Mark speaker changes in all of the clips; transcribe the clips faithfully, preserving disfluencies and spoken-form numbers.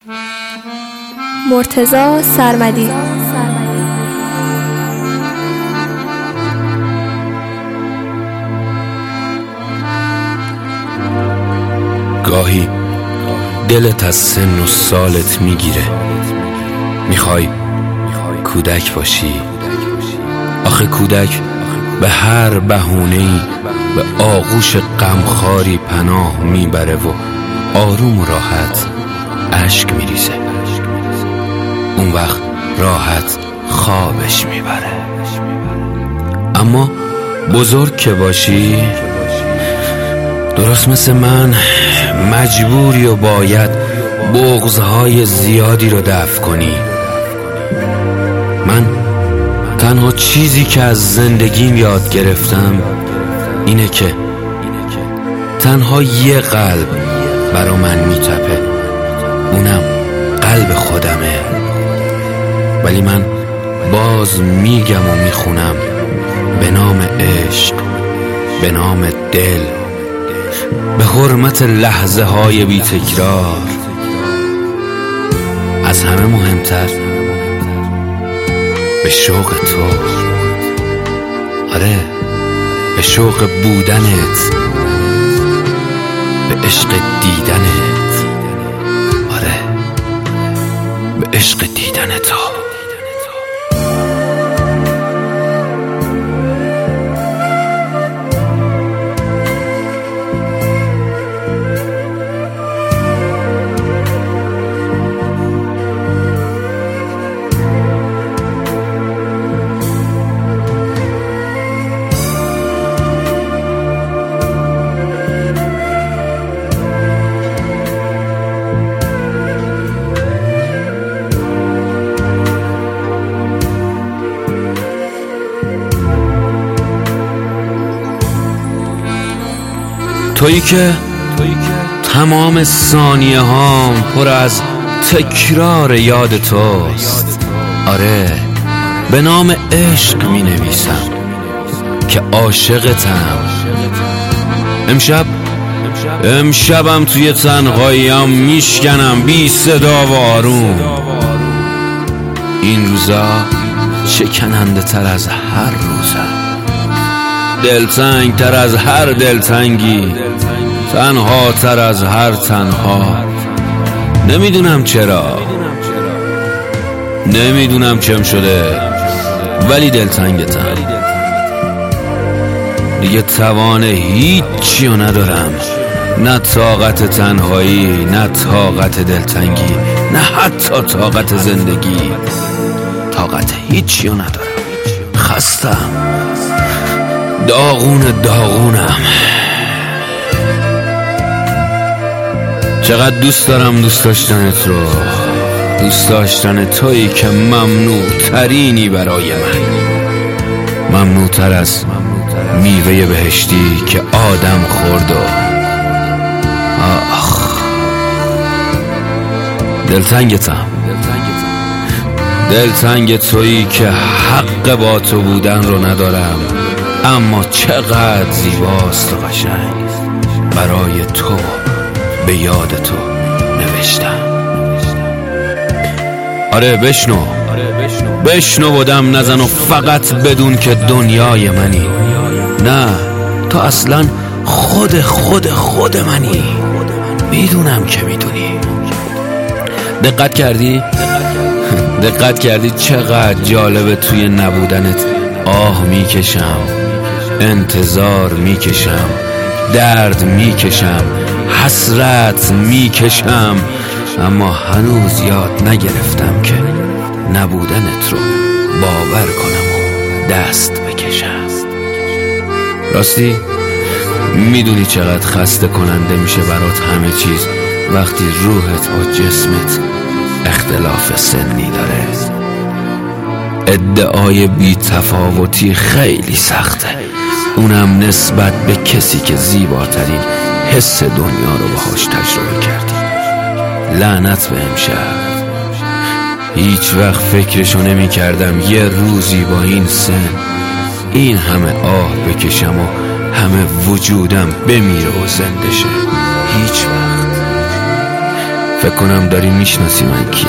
Speaker 1: مرتضی سرمدی.
Speaker 2: گاهی دلت از سن و سالت میگیره، میخوای کودک باشی. آخه کودک به هر بهونه‌ای به آغوش غمخواری پناه میبره و آروم و راحت اشک میریزه. اون وقت راحت خوابش میبره. اما بزرگ که باشی، درست مثل من مجبوری و باید بغض‌های زیادی رو دفع کنی. من تنها چیزی که از زندگیم یاد گرفتم اینه که تنها یه قلب برا من میتپه، اونم قلب خودمه. ولی من باز میگم و میخونم به نام عشق، به نام دل، به حرمت لحظه های بی تکرار، از همه مهمتر به شوق تو. آره، به شوق بودنت، به عشق دیدنت. آره، به عشق دیدن تو. تویی که تمام ثانیه هام پر از تکرار یاد توست. آره، به نام عشق می نویسم که عاشقتم. امشب امشبم توی تنهاییم میشکنم بی صدا و آروم. این روزا شکننده تر از هر روزم، دلتنگ تر از هر دلتنگی، تنها تر از هر تنها. نمیدونم چرا، نمیدونم چم شده، ولی دلتنگتم. دیگه توان هیچی رو ندارم، نه طاقت تنهایی، نه طاقت دلتنگی، نه حتی طاقت زندگی. طاقت هیچی رو ندارم. خستم، داغون داغونم. چقدر دوست دارم دوست داشتنت رو، دوست داشتن تویی که ممنوع ترینی برای من، ممنوع تر از میوه بهشتی که آدم خورد. و آخ، دلتنگتم، دلتنگ تویی که حق با تو بودن رو ندارم، اما چقدر زیباست و قشنگ. برای تو به یاد تو نوشتم. آره، بشنو بشنو و دم نزن و فقط بدون که دنیای منی. نه، تو اصلا خود خود خود منی. میدونم که میدونی. دقت کردی؟ دقت کردی چقدر جالبه توی نبودنت آه میکشم، انتظار میکشم، درد میکشم، حسرت میکشم، اما هنوز یاد نگرفتم که نبودنت رو باور کنم و دست بکشم. راستی میدونی چقدر خسته کننده میشه برات همه چیز وقتی روحت با جسمت اختلاف سنی داره. ادعای بی تفاوتی خیلی سخته، اونم نسبت به کسی که زیباترین حس دنیا رو باهاش تجربه کردی. لعنت به امشب. هیچ وقت فکرشو نمی کردم یه روزی با این سن این همه آه بکشم و همه وجودم بمیره و زنده شه. هیچ وقت فکر کنم داری میشناسی من کیم.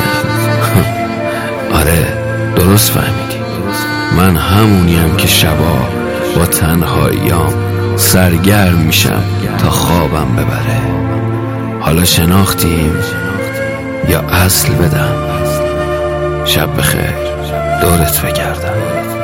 Speaker 2: آره درست فهمیدی، من همونیم که شبا با تنهاییام سرگرم میشم تا خوابم ببره. حالا شناختیم یا اصل بدم؟ شب بخیر، دورت بگردم.